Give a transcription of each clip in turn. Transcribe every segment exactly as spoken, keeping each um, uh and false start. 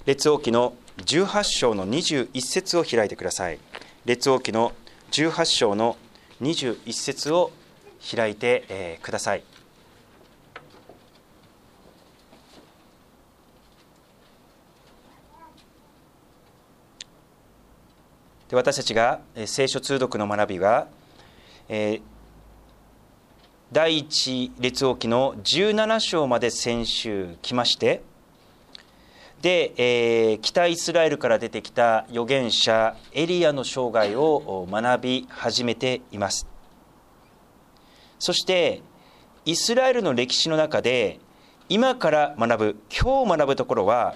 列王記のじゅうはち章のにじゅういち節を開いてください。列王記のじゅうはち章のにじゅういち節を開いて、えー、ください。で、私たちが聖書通読の学びは、えー、第一列王記のじゅうなな章まで先週来まして、で、えー、北イスラエルから出てきた預言者エリアの生涯を学び始めています。そしてイスラエルの歴史の中で今から学ぶ、今日学ぶところは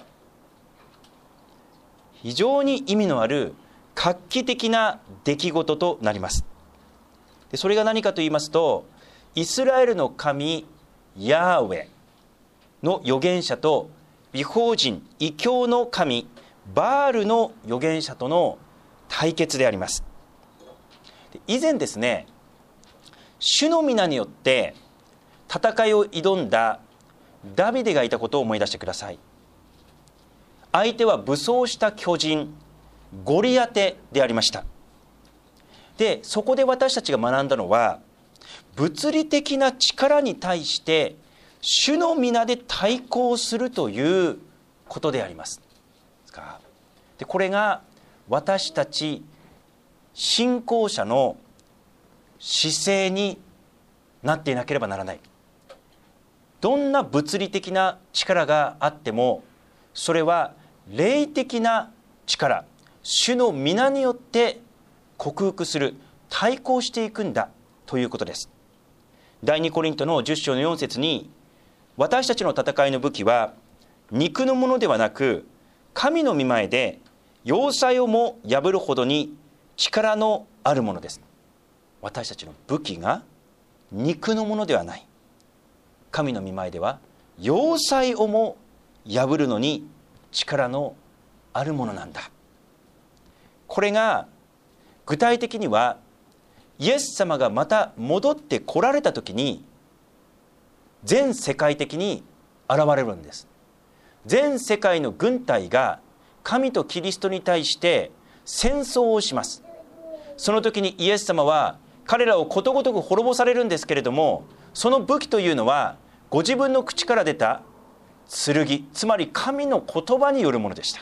非常に意味のある画期的な出来事となります。で、それが何かと言いますと、イスラエルの神ヤーウェの預言者と異邦人異教の神バールの預言者との対決であります。で、以前ですね、主の皆によって戦いを挑んだダビデがいたことを思い出してください。相手は武装した巨人ゴリアテでありました。で、そこで私たちが学んだのは、物理的な力に対して主の皆で対抗するということであります。で、これが私たち信仰者の姿勢になっていなければならない。どんな物理的な力があっても、それは霊的な力、主の皆によって克服する、対抗していくんだということです。第二コリントのじゅっ章のよん節に、私たちの戦いの武器は肉のものではなく、神の御前で要塞をも破るほどに力のあるものです。私たちの武器が肉のものではない。神の御前では要塞をも破るのに力のあるものなんだ。これが具体的にはイエス様がまた戻って来られた時に全世界的に現れるんです。全世界の軍隊が神とキリストに対して戦争をします。その時にイエス様は彼らをことごとく滅ぼされるんですけれども、その武器というのはご自分の口から出た剣、つまり神の言葉によるものでした。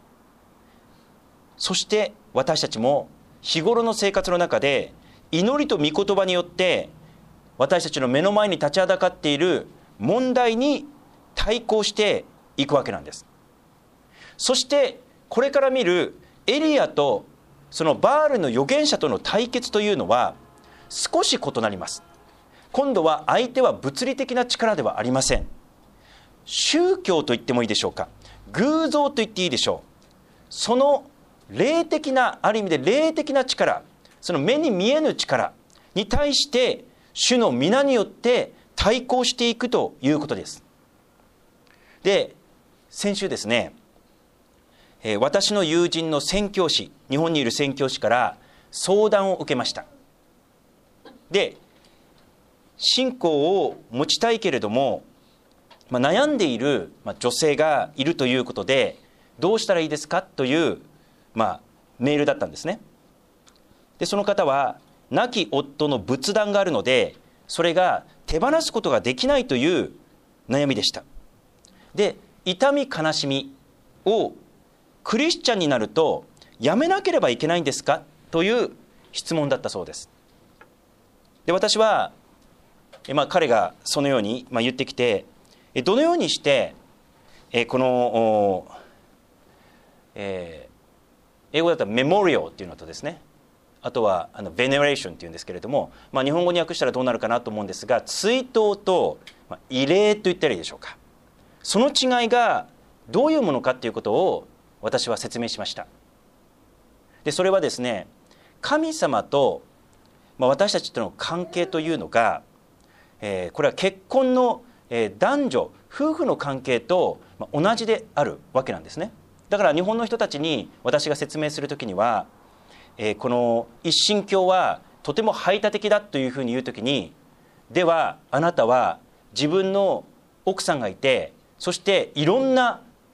そして私たちも日頃の生活の中で祈りと御言葉によって私たちの目の前に立ちはだかっている問題に対抗していくわけなんです。そしてこれから見るエリアとそのバールの預言者との対決というのは少し異なります。今度は相手は物理的な力ではありません。宗教と言ってもいいでしょうか、偶像と言っていいでしょう。その霊的な、ある意味で霊的な力、その目に見えぬ力に対して主の皆によって対抗していくということです。で、先週ですね、えー、私の友人の宣教師、日本にいる宣教師から相談を受けました。で、信仰を持ちたいけれども、まあ、悩んでいる女性がいるということで、どうしたらいいですかという、まあ、メールだったんですね。で、その方は亡き夫の仏壇があるので、それが手放すことができないという悩みでした。で、痛み悲しみをクリスチャンになるとやめなければいけないんですかという質問だったそうです。で、私は、まあ、彼がそのように言ってきて、どのようにしてこの、えー、英語だったらメモリオっていうのとですね、あとはあのベネレーションっていうんですけれども、まあ、日本語に訳したらどうなるかなと思うんですが、追悼と、まあ、慰霊と言ったらいいでしょうか。その違いがどういうものかということを私は説明しました。で、それはですね、神様と、まあ、私たちとの関係というのが、えー、これは結婚の、えー、男女夫婦の関係と、まあ、同じであるわけなんですね。だから日本の人たちに私が説明するときには、えー、この一神教はとても排他的だというふうに言うときに、ではあなたは自分の奥さんがいて、そしていろんな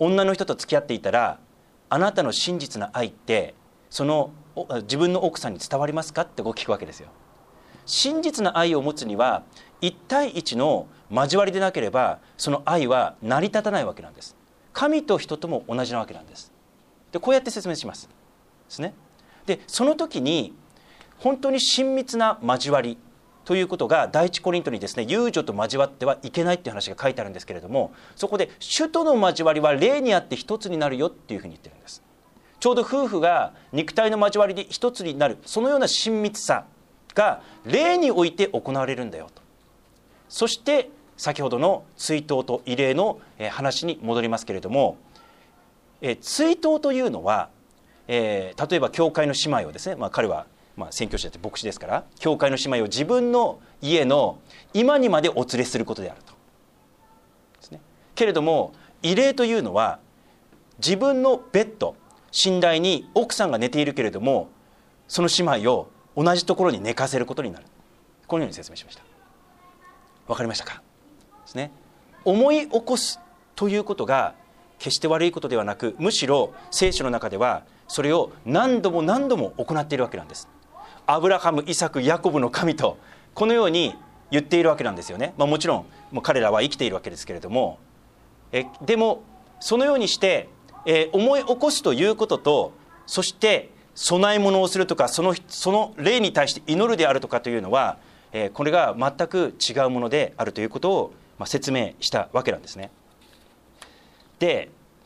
女の人と付き合っていたら、あなたの真実な愛ってその自分の奥さんに伝わりますかってこう聞くわけですよ。真実な愛を持つには一対一の交わりでなければその愛は成り立たないわけなんです。神と人とも同じなわけなんです。でこうやって説明しますですね。でその時に本当に親密な交わりということが第一コリントにですね、友情と交わってはいけないっていう話が書いてあるんですけれども、そこで主との交わりは霊にあって一つになるよっていうふうに言ってるんです。ちょうど夫婦が肉体の交わりで一つになる、そのような親密さが霊において行われるんだよと。そして先ほどの追悼と慰霊の話に戻りますけれども、え追悼というのは、えー、例えば教会の姉妹をですね、まあ、彼はまあ宣教師だって牧師ですから、教会の姉妹を自分の家の今にまでお連れすることであるとですね。けれども慰霊というのは自分のベッド、寝台に奥さんが寝ているけれども、その姉妹を同じところに寝かせることになる。このように説明しました。わかりましたかですね。思い起こすということが決して悪いことではなく、むしろ聖書の中ではそれを何度も何度も行っているわけなんです。アブラハム、イサク、ヤコブの神とこのように言っているわけなんですよね。まあ、もちろんもう彼らは生きているわけですけれども、えでもそのようにして、えー、思い起こすということと、そして供え物をするとか、そのその霊に対して祈るであるとかというのは、えー、これが全く違うものであるということを、まあ、説明したわけなんですね。で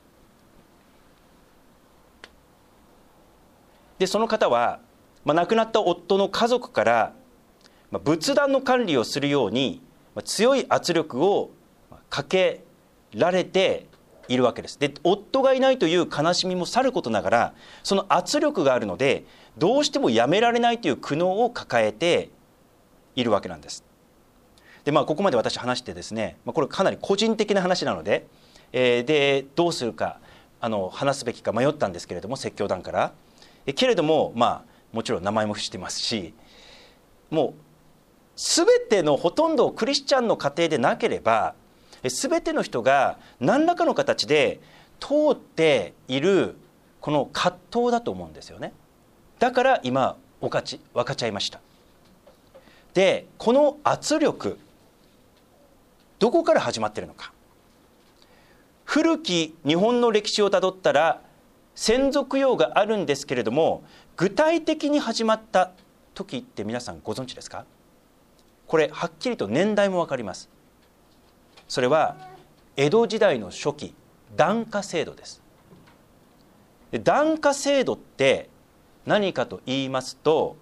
でその方は、まあ、亡くなった夫の家族から、まあ、仏壇の管理をするように、まあ、強い圧力をかけられているわけです。で夫がいないという悲しみもさることながら、その圧力があるのでどうしてもやめられないという苦悩を抱えているわけなんです。で、まあ、ここまで私話してですね、まあ、これかなり個人的な話なので、えー、でどうするかあの話すべきか迷ったんですけれども、説教団からえけれども、まあもちろん名前も伏してますし、もう全てのほとんどクリスチャンの家庭でなければ全ての人が何らかの形で通っているこの葛藤だと思うんですよね。だから今分かち分かち合いました。でこの圧力、どこから始まっているのか。古き日本の歴史をたどったら先祖供養があるんですけれども、具体的に始まった時って皆さんご存知ですか？これはっきりと年代も分かります。それは江戸時代の初期、檀家制度です。で檀家制度って何かと言いますと、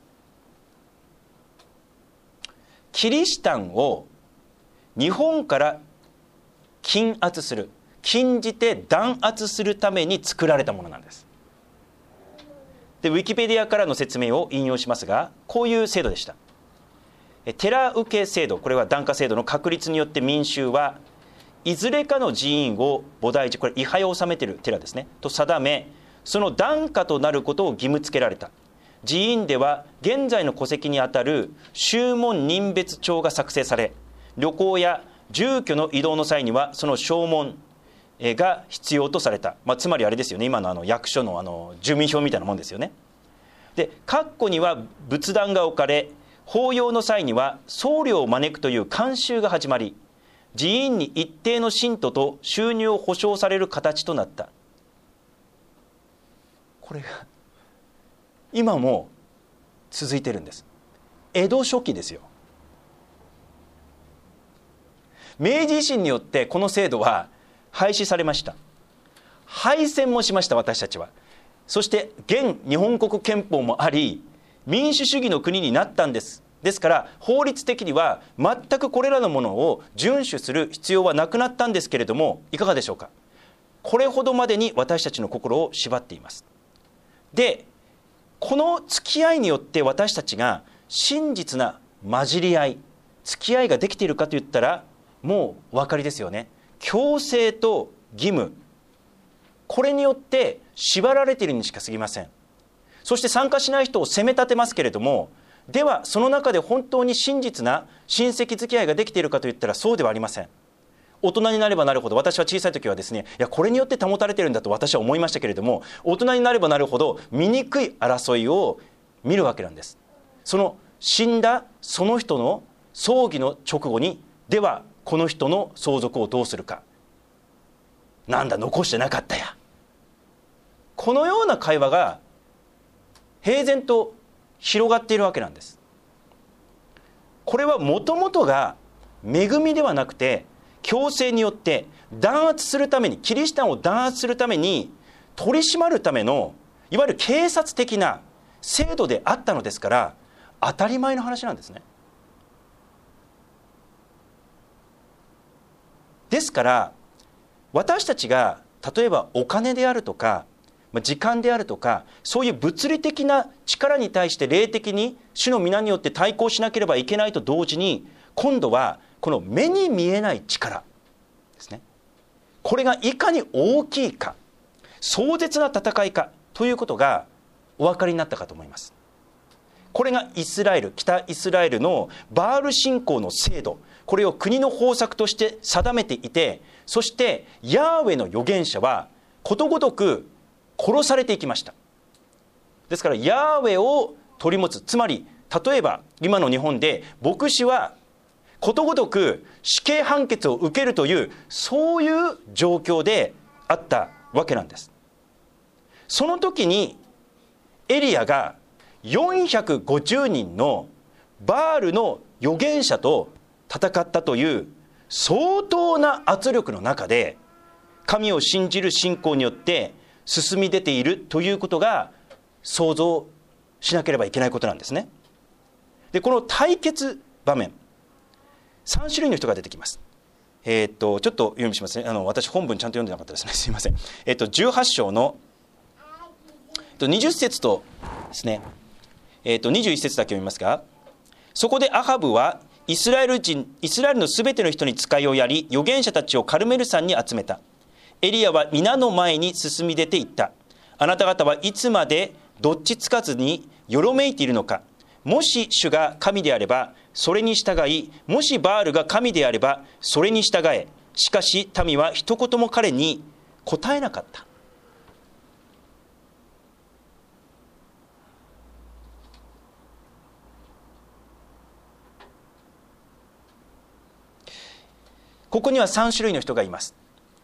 キリシタンを日本から禁圧する、禁じて弾圧するために作られたものなんです。でウィキペディアからの説明を引用しますが、こういう制度でした。寺受制度、これは檀家制度の確立によって民衆はいずれかの寺院を菩提寺、これ位牌を納めている寺ですねと定め、その檀家となることを義務付けられた。寺院では現在の戸籍にあたる宗門任別帳が作成され、旅行や住居の移動の際にはその証文が必要とされた。まあ、つまりあれですよね、今のあの役所のあの住民票みたいなもんですよね。で括弧には仏壇が置かれ、法要の際には僧侶を招くという慣習が始まり、寺院に一定の信徒と収入を保障される形となった。これが今も続いてるんです。江戸初期ですよ。明治維新によってこの制度は廃止されました。敗戦もしました、私たちは。そして現日本国憲法もあり、民主主義の国になったんです。ですから法律的には全くこれらのものを遵守する必要はなくなったんですけれども、いかがでしょうか。これほどまでに私たちの心を縛っています。でこの付き合いによって私たちが真実な混じり合い、付き合いができているかといったら、もうお分かりですよね。強制と義務、これによって縛られているにしか過ぎません。そして参加しない人を責め立てますけれども、ではその中で本当に真実な親戚付き合いができているかといったらそうではありません。 大人になればなるほど、私は小さい時はですね、いやこれによって保たれてるんだと私は思いましたけれども、大人になればなるほど醜い争いを見るわけなんです。その死んだその人の葬儀の直後に、ではこの人の相続をどうするか、なんだ残してなかったや、このような会話が平然と広がっているわけなんです。これはもともとが恵みではなくて、強制によって弾圧するために、キリシタンを弾圧するために取り締まるためのいわゆる警察的な制度であったのですから、当たり前の話なんですね。ですから私たちが例えばお金であるとか時間であるとか、そういう物理的な力に対して霊的に主の皆によって対抗しなければいけないと同時に、今度はこの目に見えない力ですね、これがいかに大きいか、壮絶な戦いかということがお分かりになったかと思います。これがイスラエル、北イスラエルのバール信仰の制度、これを国の方策として定めていて、そしてヤーウェの預言者はことごとく殺されていきました。ですからヤーウェを取り持つ、つまり例えば今の日本で牧師はことごとく死刑判決を受けるという、そういう状況であったわけなんです。その時にエリアがよんひゃくごじゅうにんのバールの預言者と戦ったという相当な圧力の中で、神を信じる信仰によって進み出ているということが想像しなければいけないことなんですね。でこの対決場面、さん種類の人が出てきます。えー、っとちょっと読みしますね。あの私本文ちゃんと読んでなかったですね、すいません。えー、っとじゅうはち章のにじゅっ節とですね、えー、とにじゅういっ節だけ読みますが、そこでアハブはイスラエル人イスラエルのすべての人に使いをやり、預言者たちをカルメル山に集めた。エリアは皆の前に進み出ていった。あなた方はいつまでどっちつかずによろめいているのか。もし主が神であればそれに従い、もしバールが神であればそれに従え。しかし民は一言も彼に答えなかった。ここにはさん種類の人がいます。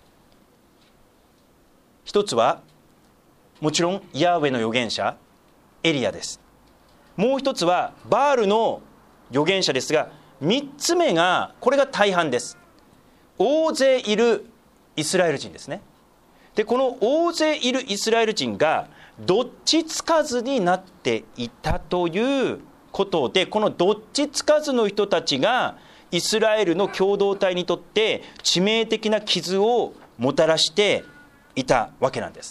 一つはもちろんヤーウェの預言者エリアです。もう一つはバールの預言者ですが、三つ目が、これが大半です。大勢いるイスラエル人ですね。でこの大勢いるイスラエル人がどっちつかずになっていたということで、このどっちつかずの人たちがイスラエルの共同体にとって致命的な傷をもたらしていたわけなんです。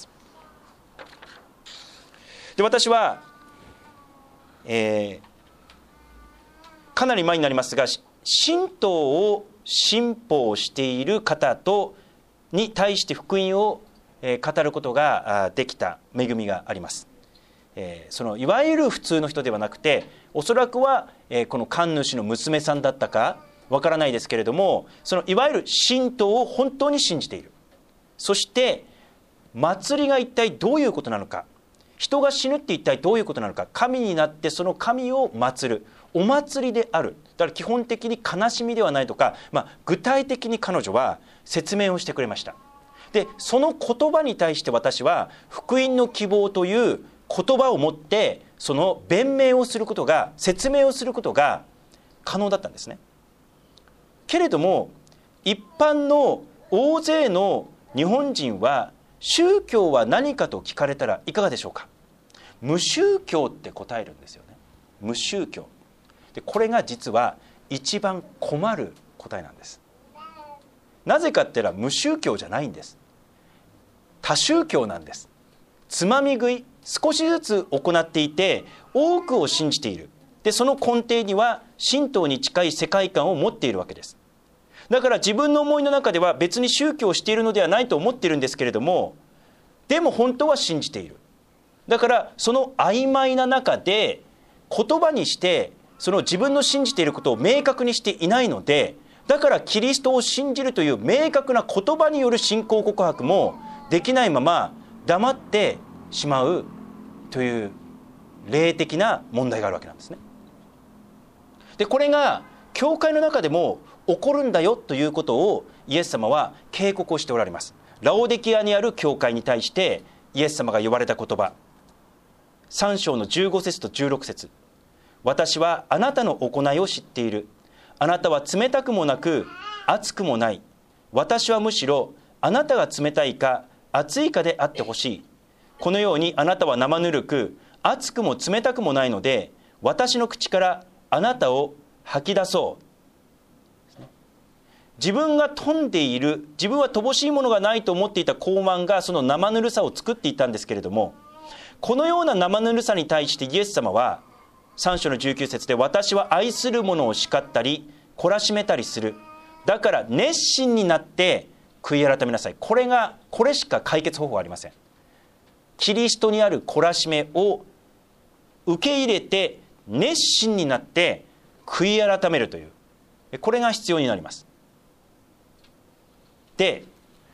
で私は、えー、かなり前になりますが、神道を信奉している方とに対して福音を語ることができた恵みがあります。えー、そのいわゆる普通の人ではなくて、おそらくは、えー、この神主の娘さんだったかわからないですけれども、そのいわゆる神道を本当に信じている。そして祭りが一体どういうことなのか、人が死ぬって一体どういうことなのか、神になってその神を祭るお祭りである。だから基本的に悲しみではないとか、まあ、具体的に彼女は説明をしてくれました。でその言葉に対して私は福音の希望という言葉を持ってその弁明をすることが、説明をすることが可能だったんですね。けれども一般の大勢の日本人は宗教は何かと聞かれたらいかがでしょうか。無宗教って答えるんですよね。無宗教で、これが実は一番困る答えなんです。なぜかって言ったら無宗教じゃないんです。多宗教なんです。つまみ食い、少しずつ行っていて多くを信じている。でその根底には神道に近い世界観を持っているわけです。だから自分の思いの中では別に宗教をしているのではないと思っているんですけれども、でも本当は信じている。だからその曖昧な中で言葉にしてその自分の信じていることを明確にしていないので、 だからキリストを信じるという明確な言葉による信仰告白もできないまま黙ってしまうという霊的な問題があるわけなんですね。でこれが教会の中でも起こるんだよということをイエス様は警告をしておられます。ラオデキアにある教会に対してイエス様が言われた言葉、さん章のじゅうご節とじゅうろく節、私はあなたの行いを知っている。あなたは冷たくもなく熱くもない。私はむしろあなたが冷たいか熱いかであってほしい。このようにあなたは生ぬるく熱くも冷たくもないので、私の口からあなたを吐き出そう。自分が富んでいる、自分は乏しいものがないと思っていた高慢がその生ぬるさを作っていたんですけれども、このような生ぬるさに対してイエス様はさん章のじゅうきゅう節で、私は愛する者を叱ったり懲らしめたりする。だから熱心になって悔い改めなさい。これがこれしか解決方法はありません。キリストにある懲らしめを受け入れて熱心になって悔い改めるという、これが必要になります。で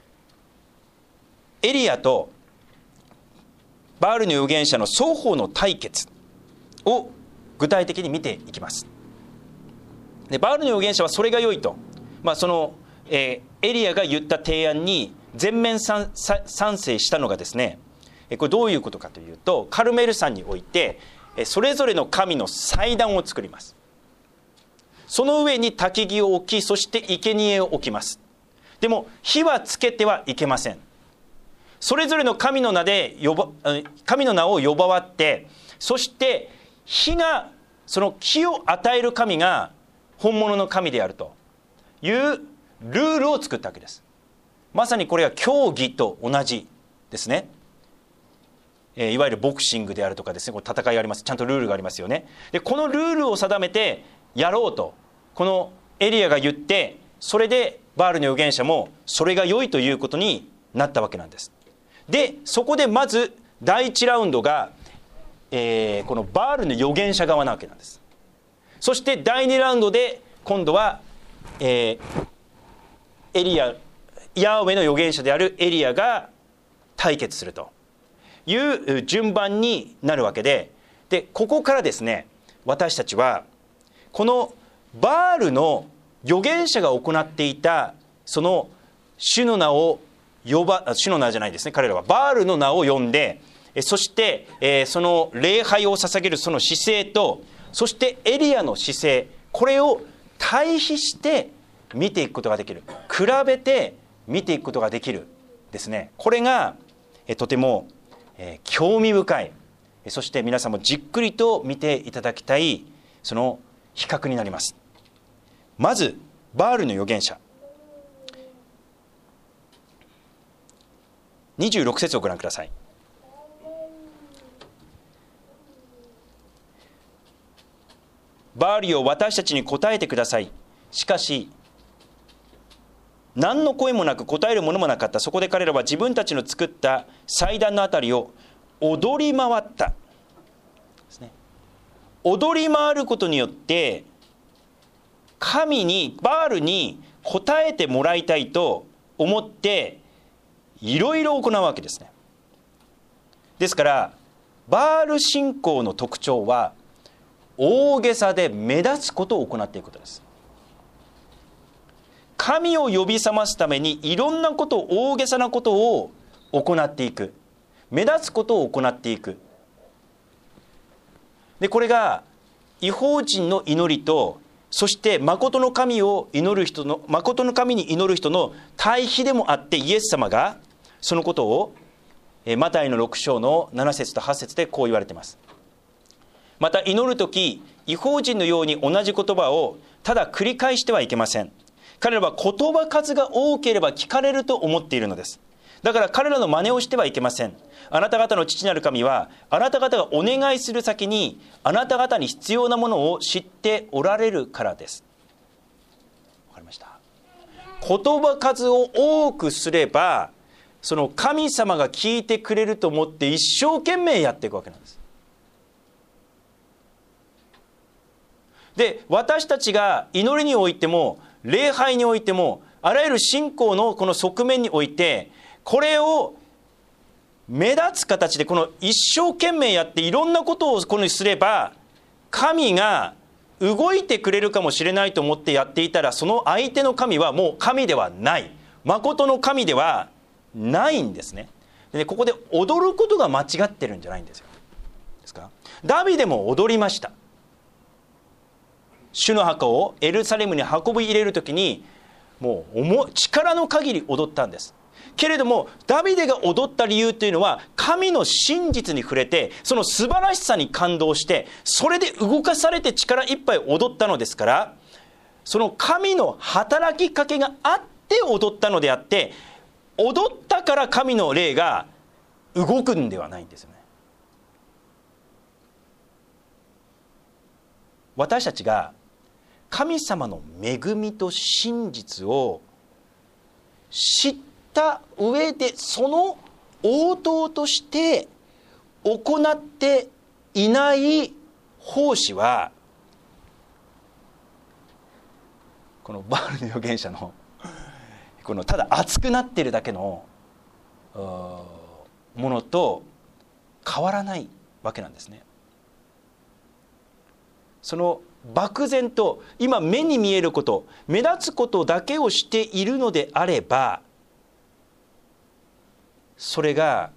エリアとバールの預言者の双方の対決を具体的に見ていきます。でバールの預言者はそれが良いと、まあ、その、えー、エリアが言った提案に全面賛成したのがですね、これどういうことかというと、カルメル山においてそれぞれの神の祭壇を作ります。その上に焚き木を置き、そして生贄を置きます。でも火はつけてはいけません。それぞれの神の名で呼ば神の名を呼ばわって、そして火がその火を与える神が本物の神であるというルールを作ったわけです。まさにこれが教義と同じですね。えー、いわゆるボクシングであるとかですね、これ戦いがあります。ちゃんとルールがありますよね。でこのルールを定めてやろうとこのエリアが言って、それでバールの預言者もそれが良いということになったわけなんです。でそこでまず第一ラウンドが、えー、このバールの預言者側なわけなんです。そしてだいにラウンドで今度は、えー、エリアヤーウェの預言者であるエリアが対決するという順番になるわけで、でここからですね、私たちはこのバールの預言者が行っていたその主の名を呼ば主の名じゃないですね、彼らはバールの名を呼んで、そして、えー、その礼拝を捧げるその姿勢と、そしてエリアの姿勢、これを対比して見ていくことができる、比べて見ていくことができるですね。これが、えー、とても、えー、興味深い、そして皆さんもじっくりと見ていただきたいその比較になります。まずバールの預言者にじゅうろく節をご覧ください。バールよ、私たちに答えてください。しかし何の声もなく答えるものもなかった。そこで彼らは自分たちの作った祭壇のあたりを踊り回ったですね。踊り回ることによって神にバールに答えてもらいたいと思っていろいろ行うわけですね。ですからバール信仰の特徴は大げさで目立つことを行っていくことです。神を呼び覚ますためにいろんなことを、大げさなことを行っていく、目立つことを行っていく。でこれが異邦人の祈りと、そして誠の神を祈る人の誠の神に祈る人の対比でもあって、イエス様がそのことをマタイのろく章のなな節とはち節でこう言われています。また祈るとき異邦人のように同じ言葉をただ繰り返してはいけません。彼らは言葉数が多ければ聞かれると思っているのです。だから彼らの真似をしてはいけません。あなた方の父なる神はあなた方がお願いする先にあなた方に必要なものを知っておられるからです。わかりました。言葉数を多くすればその神様が聞いてくれると思って一生懸命やっていくわけなんです。で私たちが祈りにおいても礼拝においても、あらゆる信仰のこの側面において、これを目立つ形でこの一生懸命やっていろんなことをこのすれば神が動いてくれるかもしれないと思ってやっていたら、その相手の神はもう神ではない、誠の神ではないんですね。でここで踊ることが間違ってるんじゃないんですよ。ですか、ダビデも踊りました。主の墓をエルサレムに運び入れるときにもう力の限り踊ったんです。けれどもダビデが踊った理由というのは、神の真実に触れてその素晴らしさに感動して、それで動かされて力いっぱい踊ったのですから、その神の働きかけがあって踊ったのであって、踊ったから神の霊が動くんではないんですよね。私たちが神様の恵みと真実を知った上で、その応答として行っていない奉仕は、このバールの預言者のこのただ熱くなっているだけのものと変わらないわけなんですね。その漠然と今目に見えること、目立つことだけをしているのであれば、それが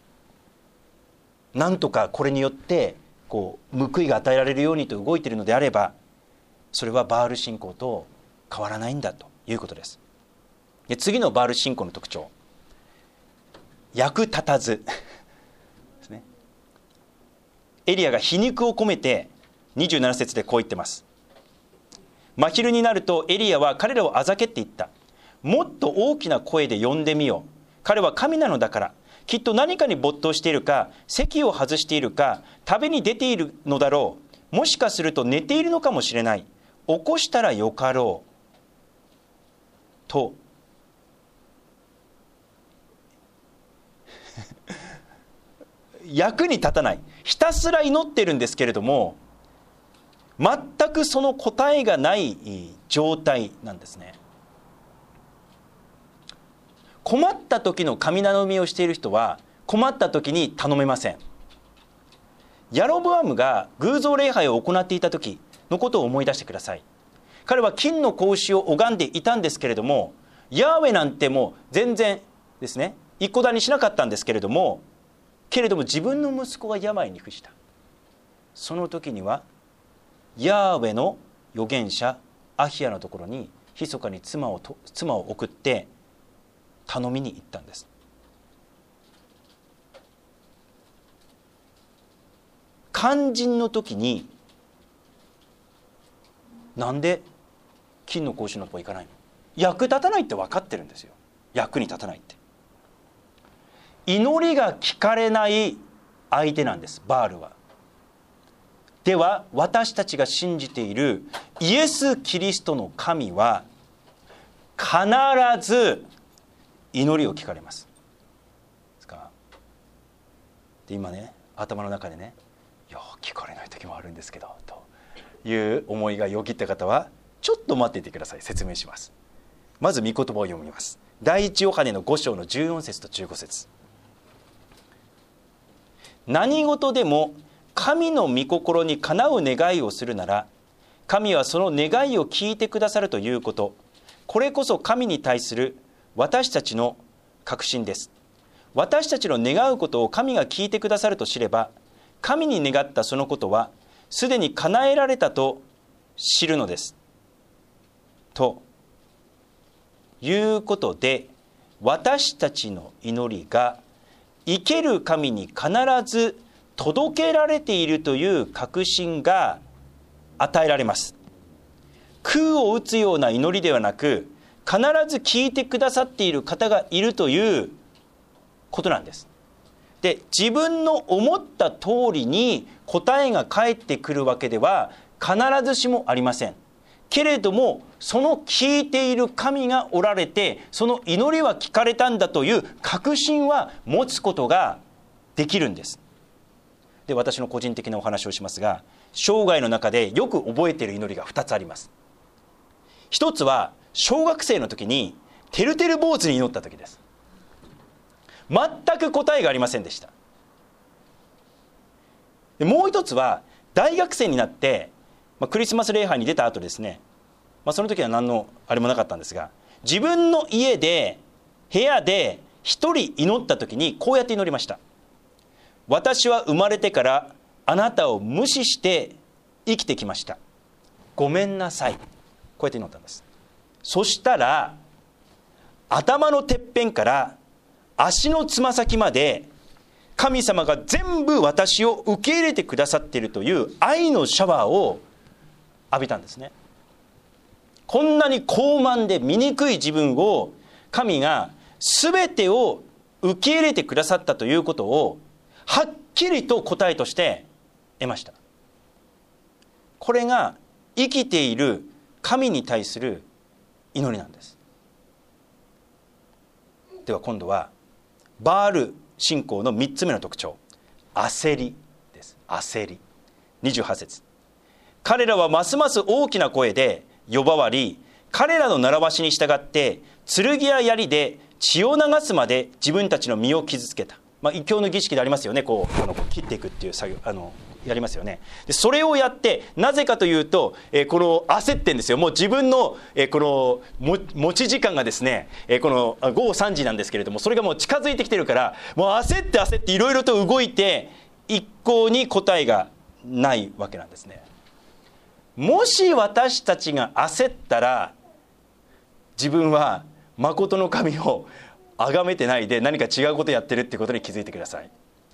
なんとかこれによってこう報いが与えられるようにと動いているのであれば、それはバール信仰と変わらないんだということです。で次のバール信仰の特徴、役立たずですね。エリアが皮肉を込めてにじゅうなな節でこう言ってます。真昼になるとエリアは彼らをあざけって言った。もっと大きな声で呼んでみよう。彼は神なのだから。きっと何かに没頭しているか、席を外しているか、旅に出ているのだろう。もしかすると寝ているのかもしれない。起こしたらよかろうと役に立たない、ひたすら祈ってるんですけれども、全くその答えがない状態なんですね。困った時の神頼みをしている人は困った時に頼めません。ヤロボアムが偶像礼拝を行っていた時のことを思い出してください。彼は金の子牛を拝んでいたんですけれども、ヤーウェなんてもう全然ですね一個だにしなかったんですけれども、けれども自分の息子が病に伏した。その時にはヤーウェの預言者アヒヤのところに密かに妻をと妻を送って頼みに行ったんです。肝心の時になんで金の子牛のとこ行かないの？役立たないって分かってるんですよ。役に立たないって。祈りが聞かれない相手なんです、バールは。では私たちが信じているイエス・キリストの神は必ず祈りを聞かれます。ですか？で今ね頭の中でね、いや聞かれない時もあるんですけどという思いがよぎった方はちょっと待っていてください。説明します。まず御言葉を読みます。第一ヨハネのご章のじゅうよん節とじゅうご節。何事でも神の御心にかなう願いをするなら、神はその願いを聞いてくださるということ、これこそ神に対する私たちの確信です。私たちの願うことを神が聞いてくださると知れば、神に願ったそのことはすでに叶えられたと知るのです。ということで、私たちの祈りが生ける神に必ず届けられているという確信が与えられます。空を打つような祈りではなく、必ず聞いてくださっている方がいるということなんです。で、自分の思った通りに答えが返ってくるわけでは必ずしもありません。けれどもその聞いている神がおられて、その祈りは聞かれたんだという確信は持つことができるんです。で、私の個人的なお話をしますが、生涯の中でよく覚えている祈りがふたつあります。 一つは小学生の時にてるてる坊主に祈った時です。全く答えがありませんでした。でもう一つは大学生になって、まあ、クリスマス礼拝に出た後ですね、まあ、その時は何のあれもなかったんですが、自分の家で部屋で一人祈った時にこうやって祈りました。私は生まれてからあなたを無視して生きてきました。ごめんなさい。こうやって祈ったんです。そしたら頭のてっぺんから足のつま先まで神様が全部私を受け入れてくださっているという愛のシャワーを浴びたんですね。こんなに高慢で醜い自分を神が全てを受け入れてくださったということをはっきりと答えとして得ました。これが生きている神に対する祈りなんです。では今度はバール信仰のみっつめの特徴、焦りです。焦り。にじゅうはち節、彼らはますます大きな声で呼ばわり、彼らの習わしに従って剣や槍で血を流すまで自分たちの身を傷つけた。まあ、異教の儀式でありますよね。こうあのこう切っていくっていう作業あのやりますよね。でそれをやって、なぜかというと、えー、この焦ってんですよ。もう自分の、えー、このも持ち時間がですね、えー、このごごさんじなんですけれども、それがもう近づいてきてるから、もう焦って焦っていろいろと動いて一向に答えがないわけなんですね。もし私たちが焦ったら、自分は誠の神を崇めてないで何か違うことをやってるってことに気づいてください。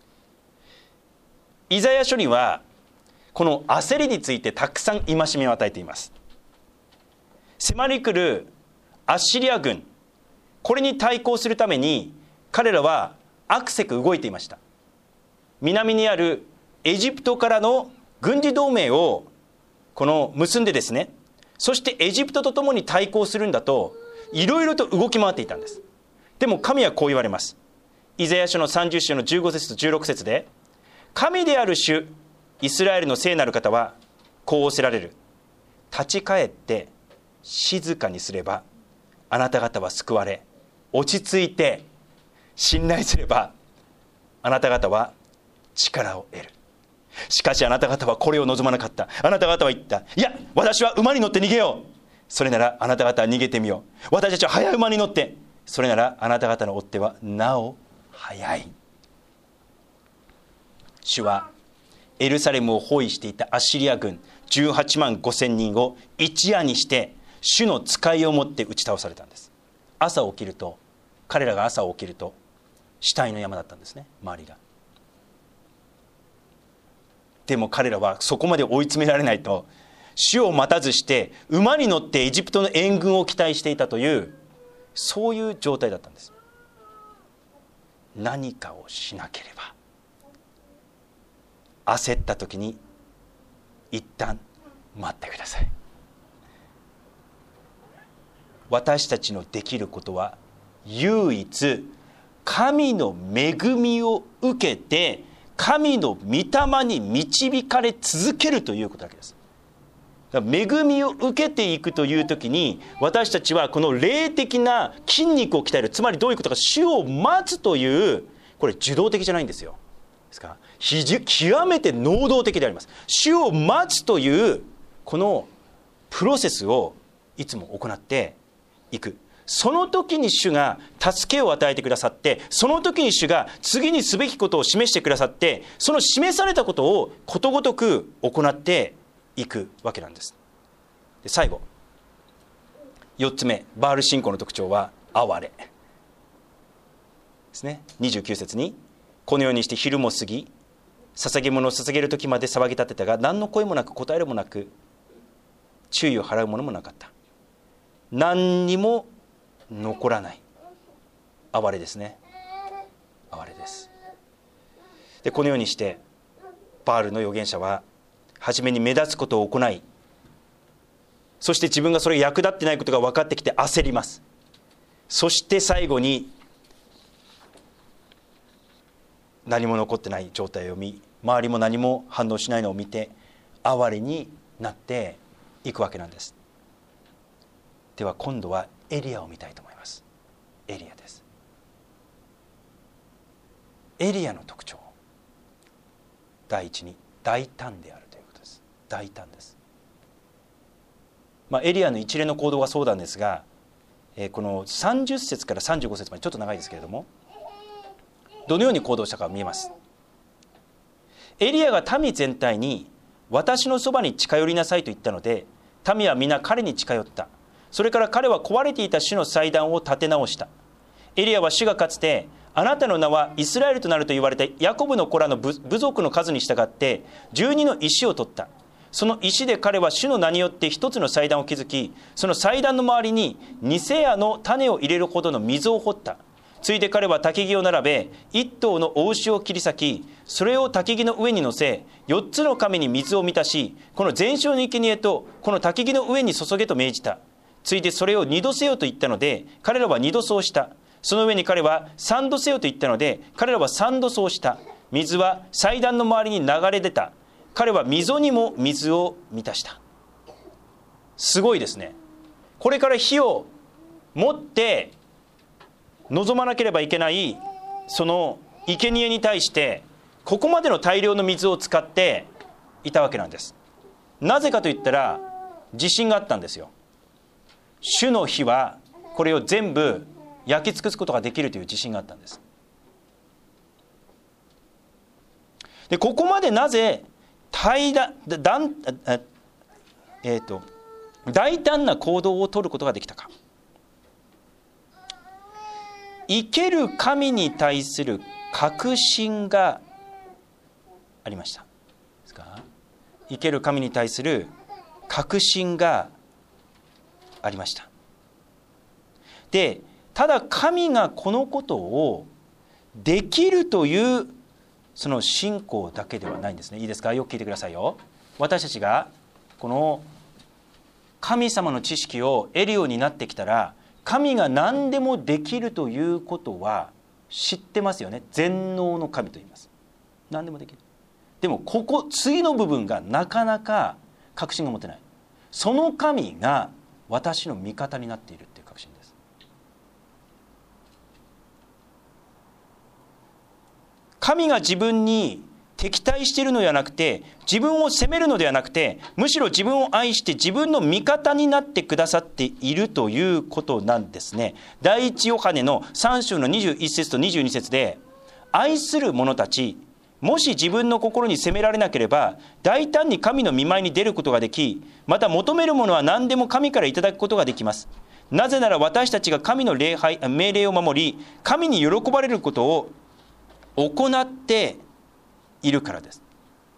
イザヤ書にはこの焦りについてたくさん戒めを与えています。迫り来るアッシリア軍、これに対抗するために彼らはあくせく動いていました。南にあるエジプトからの軍事同盟をこの結んでですね、そしてエジプトと共に対抗するんだといろいろと動き回っていたんです。でも神はこう言われます。イザヤ書のさんじゅっ章のじゅうご節とじゅうろく節で、神である主イスラエルの聖なる方はこう仰せられる。立ち返って静かにすればあなた方は救われ、落ち着いて信頼すればあなた方は力を得る。しかしあなた方はこれを望まなかった。あなた方は言った。いや、私は馬に乗って逃げよう。それならあなた方は逃げてみよう。私たちは早馬に乗って、それならあなた方の追っ手はなお早い。主はエルサレムを包囲していたアッシリア軍じゅうはちまんごせんにんを一夜にして主の使いをもって打ち倒されたんです。朝起きると、彼らが朝起きると死体の山だったんですね、周りが。でも彼らはそこまで追い詰められないと、主を待たずして馬に乗ってエジプトの援軍を期待していたという、そういう状態だったんです。何かをしなければ。焦った時に一旦待ってください。私たちのできることは唯一神の恵みを受けて神の御霊に導かれ続けるということだけです。だから恵みを受けていくという時に、私たちはこの霊的な筋肉を鍛える、つまりどういうことか、主を待つという、これ受動的じゃないんですよ。ですから極めて能動的であります。主を待つというこのプロセスをいつも行っていく。その時に主が助けを与えてくださって、その時に主が次にすべきことを示してくださって、その示されたことをことごとく行っていくわけなんです。で最後よっつめ、バール信仰の特徴は哀れですね。にじゅうきゅう節に、このようにして昼も過ぎ、捧げ物を捧げる時まで騒ぎ立てたが、何の声もなく答えるもなく、注意を払うものもなかった。何にも残らない。哀れですね。哀れです。でこのようにしてバールの預言者は初めに目立つことを行い、そして自分がそれが役立ってないことが分かってきて焦ります。そして最後に何も残ってない状態を見、周りも何も反応しないのを見て哀れになっていくわけなんです。 では今度はエリアを見たいと思います。エリアです。エリアの特徴、第一に大胆であるということです。大胆です。まあ、エリアの一連の行動がそうなんですが、えー、このさんじゅっ節からさんじゅうご節までちょっと長いですけれども、どのように行動したか見えます。エリアが民全体に私のそばに近寄りなさいと言ったので、民は皆彼に近寄った。それから彼は壊れていた主の祭壇を建て直した。エリアは主がかつてあなたの名はイスラエルとなると言われたヤコブの子らの部族の数に従ってじゅうにの石を取った。その石で彼は主の名によって一つの祭壇を築き、その祭壇の周りにニセアの種を入れるほどの溝を掘った。ついで彼は焚木を並べ、一頭の雄牛を切り裂き、それを焚木の上に乗せ、四つの亀に水を満たし、この全焼の生贄とこの焚木の上に注げと命じた。ついでそれを二度せよと言ったので、彼らは二度そうした。その上に彼は三度せよと言ったので、彼らは三度そうした。水は祭壇の周りに流れ出た。彼は溝にも水を満たした。すごいですね。これから火を持って望まなければいけないその生贄に対して、ここまでの大量の水を使っていたわけなんです。なぜかといったら、自信があったんですよ。主の火はこれを全部焼き尽くすことができるという自信があったんです。でここまでなぜ大だだんえーと大胆な行動を取ることができたか。生ける神に対する確信がありました。ですか？生ける神に対する確信がありました。で、ただ神がこのことをできるというその信仰だけではないんですね。いいですか？よく聞いてくださいよ。私たちがこの神様の知識を得るようになってきたら、神が何でもできるということは知ってますよね。全能の神と言います。何でもできる。でもここ次の部分がなかなか確信が持てない。その神が私の味方になっているっていう確信です。神が自分に敵対しているのではなくて、自分を責めるのではなくて、むしろ自分を愛して自分の味方になってくださっているということなんですね。第一ヨハネのさん章のにじゅういち節とにじゅうに節で、愛する者たち、もし自分の心に責められなければ大胆に神の御前に出ることができ、また求めるものは何でも神からいただくことができます。なぜなら私たちが神の礼拝命令を守り、神に喜ばれることを行っているからです。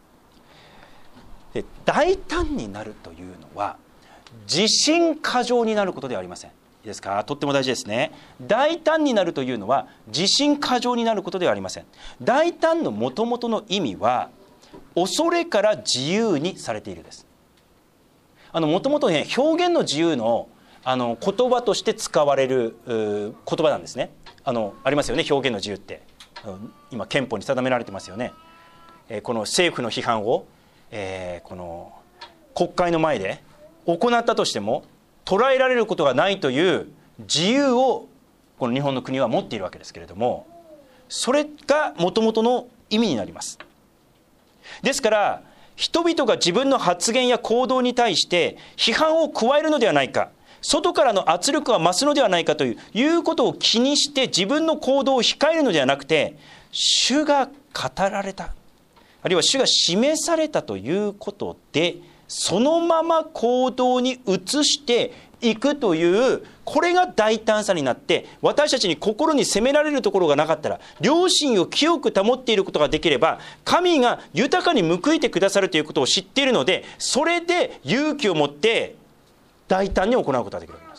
で、大胆になるというのは自信過剰になることではありません。いいですか？とっても大事ですね。大胆になるというのは自信過剰になることではありません。大胆のもともとの意味は恐れから自由にされているです。あのもともとね、表現の自由のあの言葉として使われる言葉なんですね。あのありますよね、表現の自由って。今憲法に定められてますよね。この政府の批判を、えー、この国会の前で行ったとしても捉えられることがないという自由をこの日本の国は持っているわけですけれども、それがもともとの意味になります。ですから人々が自分の発言や行動に対して批判を加えるのではないか、外からの圧力が増すのではないかといういうことを気にして自分の行動を控えるのではなくて、主が語られた、あるいは主が示されたということでそのまま行動に移していくという、これが大胆さになって、私たちに心に責められるところがなかったら、良心を清く保っていることができれば、神が豊かに報いてくださるということを知っているので、それで勇気を持って大胆に行うことができるわけです。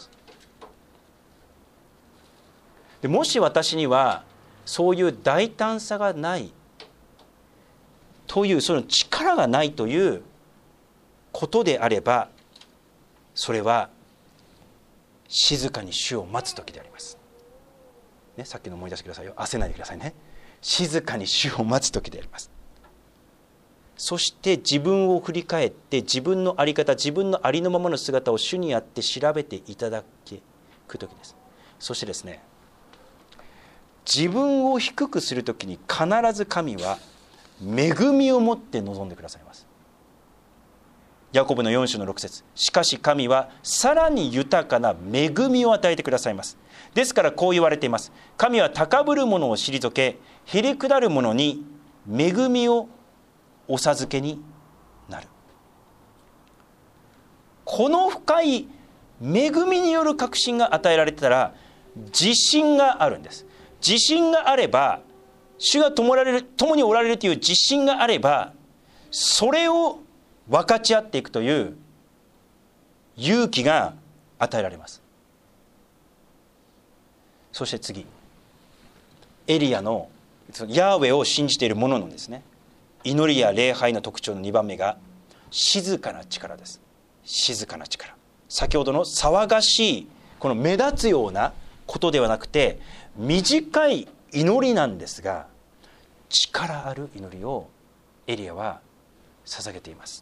でもし私にはそういう大胆さがないという、その力がないということであれば、それは静かに主を待つ時であります、ね、さっきの思い出してくださいよ。焦らないでくださいね。静かに主を待つ時であります。 そして自分を振り返って自分の在り方、自分のありのままの姿を主にあって調べていただく時です。そしてですね、自分を低くするときに必ず神は恵みを持って臨んでくださいます。ヤコブのよん章のろく節、しかし神はさらに豊かな恵みを与えてくださいます。ですからこう言われています。神は高ぶる者を退け、へりくだる者に恵みをお授けになる。この深い恵みによる確信が与えられたら自信があるんです。自信があれば、主が共られる、共におられるという自信があれば、それを分かち合っていくという勇気が与えられます。そして次、エリアのヤーウェを信じている者のですね、祈りや礼拝の特徴のにばんめが静かな力です。静かな力。先ほどの騒がしいこの目立つようなことではなくて、短い祈りなんですが、力ある祈りをエリアは捧げています。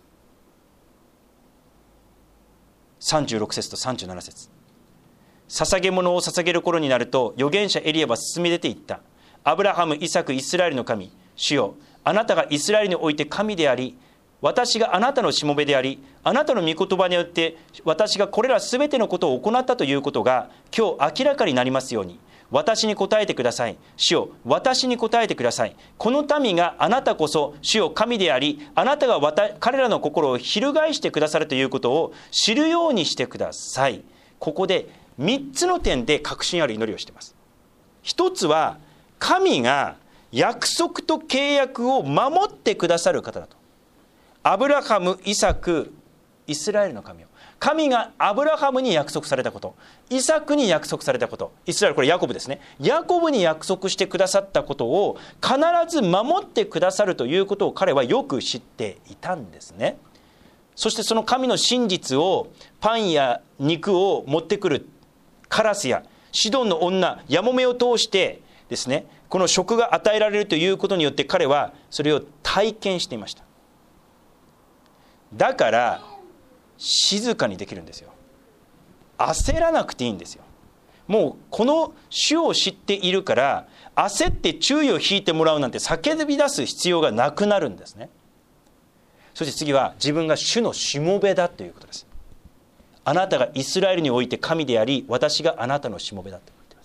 さんじゅうろく節とさんじゅうなな節、捧げ物を捧げる頃になると預言者エリアは進み出ていった。アブラハム、イサク、イスラエルの神、主よ、あなたがイスラエルにおいて神であり、私があなたのしもべであり、あなたの御言葉によって私がこれらすべてのことを行ったということが今日明らかになりますように、私に答えてください。主よ、私に答えてください。この民があなたこそ主よ神であり、あなたが彼らの心を翻してくださるということを知るようにしてください。ここでみっつの点で確信ある祈りをしています。一つは、神が約束と契約を守ってくださる方だと。アブラハム、イサク、イスラエルの神を、神がアブラハムに約束されたこと、イサクに約束されたこと、イスラエル、これヤコブですね、ヤコブに約束してくださったことを必ず守ってくださるということを彼はよく知っていたんですね。そしてその神の真実を、パンや肉を持ってくるカラスやシドンの女、ヤモメを通してですね、この食が与えられるということによって彼はそれを体験していました。だから静かにできるんですよ。焦らなくていいんですよ。もうこの主を知っているから、焦って注意を引いてもらうなんて叫び出す必要がなくなるんですね。そして次は、自分が主のしもべだということです。あなたがイスラエルにおいて神であり、私があなたのしもべだと言っています。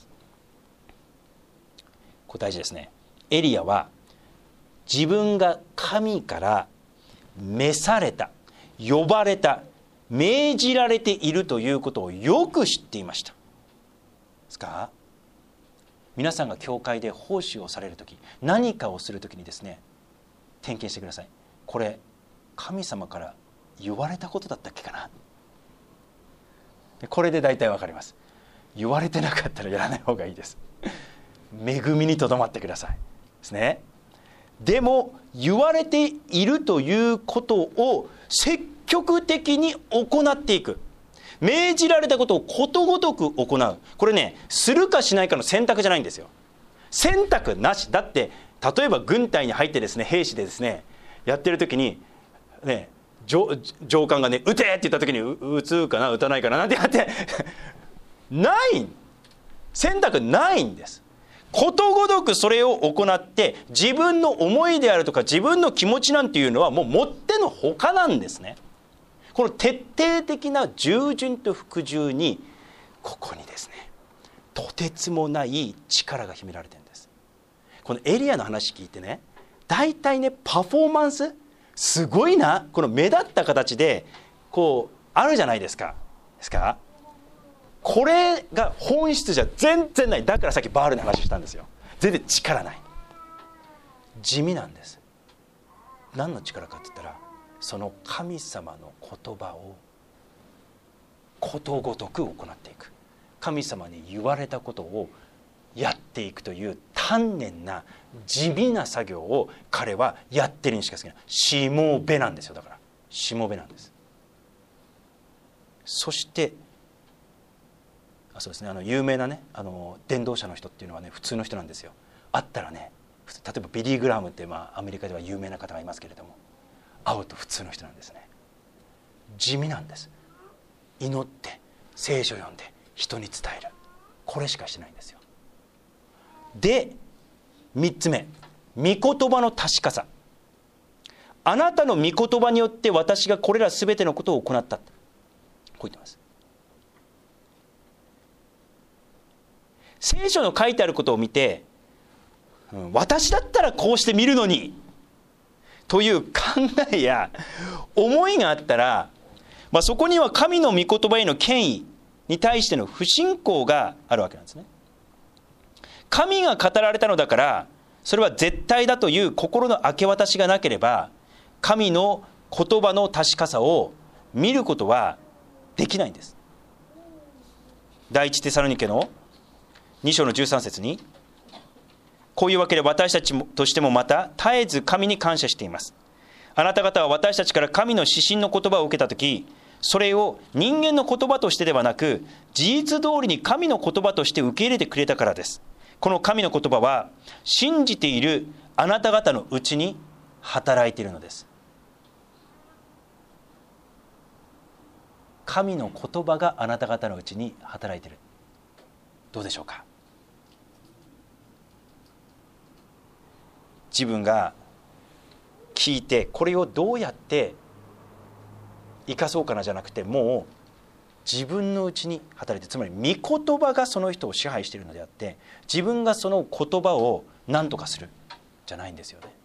これ大事ですね。エリアは自分が神から召された、呼ばれた、命じられているということをよく知っていました。ですか？皆さんが教会で奉仕をされるとき、何かをするときにですね、点検してください。これ神様から言われたことだったっけかな。これで大体わかります。言われてなかったらやらない方がいいです。恵みにとどまってくださいですね。でも言われているということを積極的に行っていく、命じられたことをことごとく行う、これね、するかしないかの選択じゃないんですよ。選択なしだって、例えば軍隊に入ってですね、兵士でですねやってる時にね、上, 上官がね、撃てって言った時に撃つかな撃たないかななんてやってない選択ないんです。ことごとくそれを行って、自分の思いであるとか自分の気持ちなんていうのはもうもってのほかなんですね。この徹底的な従順と服従に、ここにですね、とてつもない力が秘められてるんです。このエリアの話聞いてね、大体ね、パフォーマンスすごいな、この目立った形でこうあるじゃないですか。ですか？これが本質じゃ全然ない。だからさっきバールの話したんですよ。全然力ない、地味なんです。何の力かって言ったら、その神様の言葉をことごとく行っていく、神様に言われたことをやっていくという丹念な地味な作業を彼はやってるにしかつけない。しもべなんですよ。だからしもべなんです。そしてあそうですね、あの有名なね、あの伝道者の人っていうのはね、普通の人なんですよ。あったらね、例えばビリー・グラハムって、まあ、アメリカでは有名な方がいますけれども、 会うと普通の人なんですね。地味なんです。祈って聖書を読んで人に伝える、これしかしてないんですよ。でみっつめ、御言葉の確かさ。あなたの御言葉によって私がこれらすべてのことを行った、こう言ってます。聖書の書いてあることを見て、うん、私だったらこうして見るのにという考えや思いがあったら、まあ、そこには神の御言葉への権威に対しての不信仰があるわけなんですね。神が語られたのだからそれは絶対だという心の明け渡しがなければ、神の言葉の確かさを見ることはできないんです。第一テサロニケのに章のじゅうさん節に、こういうわけで私たちとしてもまた絶えず神に感謝しています。あなた方は私たちから神の指針の言葉を受けたとき、それを人間の言葉としてではなく事実通りに神の言葉として受け入れてくれたからです。この神の言葉は信じているあなた方のうちに働いているのです。神の言葉があなた方のうちに働いている。どうでしょうか。自分が聞いてこれをどうやって生かそうかなじゃなくて、もう自分のうちに働いて、つまり御言葉がその人を支配しているのであって、自分がその言葉を何とかするじゃないんですよね。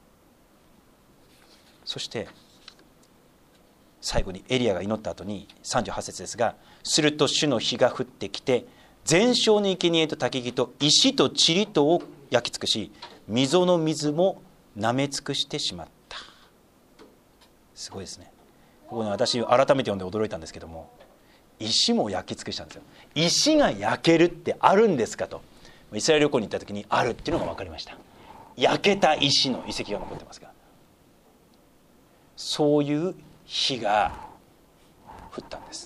そして最後にエリアが祈った後にさんじゅうはち節ですが、すると主の火が降ってきて全焼の生贄と焚き木と石と塵とを焼き尽くし、溝の水も舐め尽くしてしまった。すごいですね。ここね、私改めて読んで驚いたんですけども、石も焼き尽くしたんですよ。石が焼けるってあるんですかと、イスラエル旅行に行った時にあるっていうのが分かりました。焼けた石の遺跡が残ってますが、そういう火が降ったんです。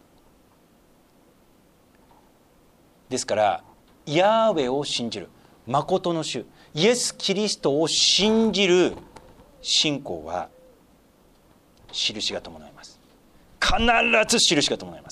ですからヤーウェを信じる、誠の主イエス・キリストを信じる信仰は印が伴います。必ず印が伴います。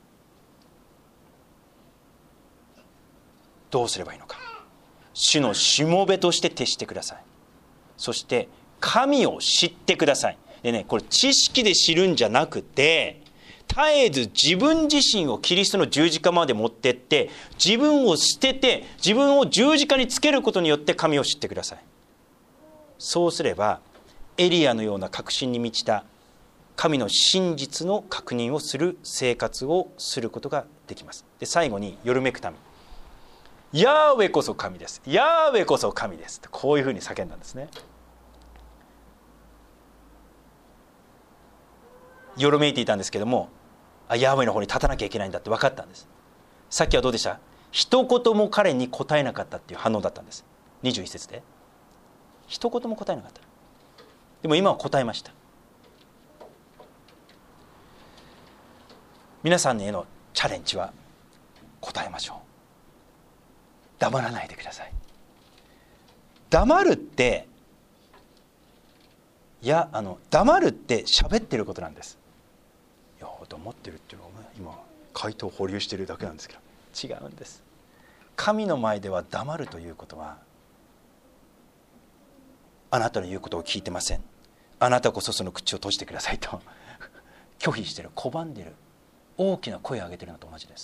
どうすればいいのか。主のしもべとして徹してください。そして神を知ってください。でね、これ知識で知るんじゃなくて、絶えず自分自身をキリストの十字架まで持ってって、自分を捨てて自分を十字架につけることによって神を知ってください。そうすればエリアのような確信に満ちた神の真実の確認をする生活をすることができます。で、最後によるめく民、ヤーウェこそ神です、ヤーウェこそ神ですと、こういうふうに叫んだんですね。よろめいていたんですけども、あ、ヤーウェの方に立たなきゃいけないんだって分かったんです。さっきはどうでした？一言も彼に答えなかったっていう反応だったんです。にじゅういち節で一言も答えなかった。でも今は答えました。皆さんへのチャレンジは答えましょう。黙らないでください。黙るっていやあの黙るって喋ってることなんです。いや黙ってるっていうのは今回答を保留しているだけなんですけど、違うんです。神の前では黙るということは、あなたの言うことを聞いてません、あなたこそその口を閉じてくださいと拒否してる、拒んでる、大きな声を上げてるのと同じです。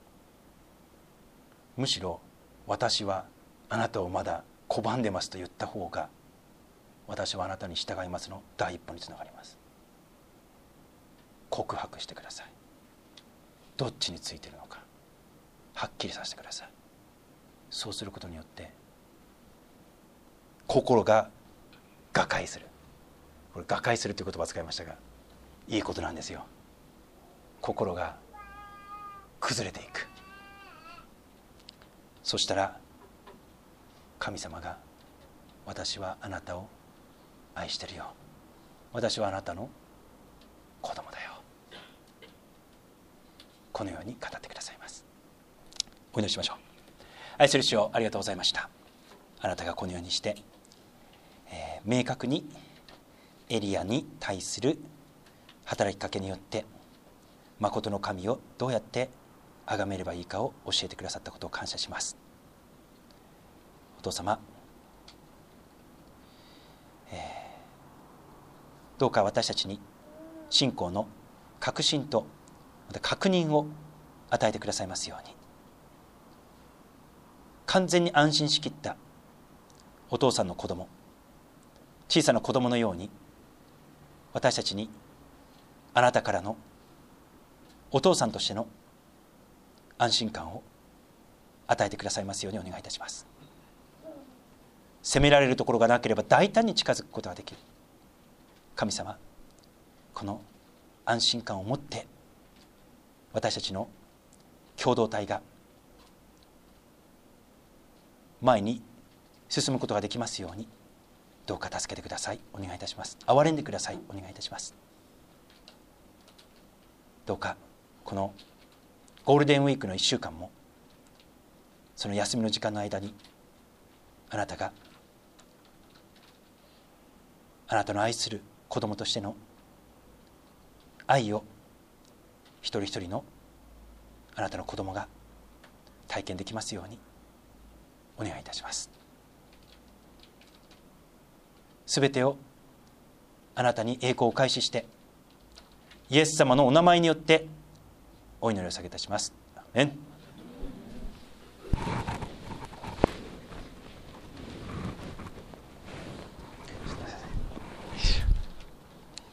むしろ私はあなたをまだ拒んでますと言った方が、私はあなたに従いますの第一歩につながります。告白してください。どっちについているのかはっきりさせてください。そうすることによって心が瓦解する、これ瓦解するという言葉を使いましたが、いいことなんですよ。心が崩れていく。そしたら神様が、私はあなたを愛してるよ、私はあなたの子供だよ、このように語ってくださいます。お祈りしましょう。愛する主よ、ありがとうございました。あなたがこのようにして、えー、明確にエリアに対する働きかけによって誠の神をどうやって崇めればいいかを教えてくださったことを感謝します。お父様、えー、どうか私たちに信仰の確信とまた確認を与えてくださいますように、完全に安心しきったお父さんの子供、小さな子供のように私たちにあなたからのお父さんとしての安心感を与えてくださいますようにお願いいたします。責められるところがなければ大胆に近づくことができる神様、この安心感を持って私たちの共同体が前に進むことができますように、どうか助けてください。お願いいたします。憐れんでください。お願いいたします。どうかこのゴールデンウィークのいっしゅうかんも、その休みの時間の間にあなたがあなたの愛する子供としての愛を一人一人のあなたの子供が体験できますようにお願いいたします。すべてをあなたに栄光を開始して、イエス様のお名前によってお祈りを下げいたします。アーメン。